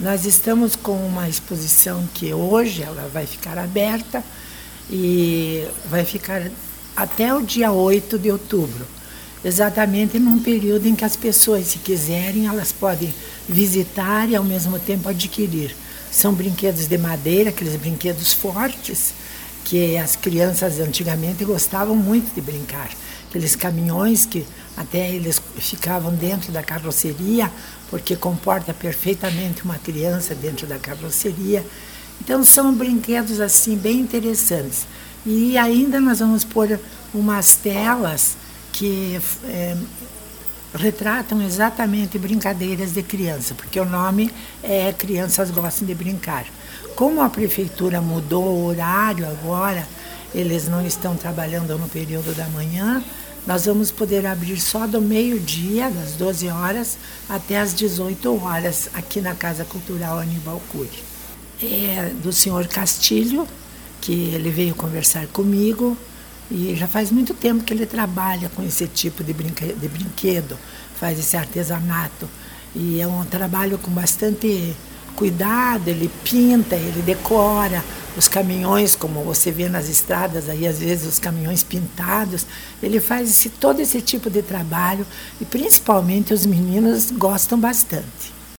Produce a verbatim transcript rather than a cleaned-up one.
Nós estamos com uma exposição que hoje ela vai ficar aberta e vai ficar até o dia oito de outubro, exatamente num período em que as pessoas, se quiserem, elas podem visitar e ao mesmo tempo adquirir. São brinquedos de madeira, aqueles brinquedos fortes, que as crianças antigamente gostavam muito de brincar. Aqueles caminhões que até eles ficavam dentro da carroceria, porque comporta perfeitamente uma criança dentro da carroceria. Então são brinquedos assim bem interessantes. E ainda nós vamos pôr umas telas que é, retratam exatamente brincadeiras de criança, porque o nome é Crianças Gostam de Brincar. Como a prefeitura mudou o horário agora, eles não estão trabalhando no período da manhã, nós vamos poder abrir só do meio-dia, das doze horas, até as dezoito horas, aqui na Casa Cultural Aníbal Cury. É do senhor Castilho, que ele veio conversar comigo, e já faz muito tempo que ele trabalha com esse tipo de, brinque- de brinquedo, faz esse artesanato. E é um trabalho com bastante cuidado, ele pinta, ele decora os caminhões, como você vê nas estradas, aí às vezes os caminhões pintados. Ele faz esse, todo esse tipo de trabalho e principalmente os meninos gostam bastante.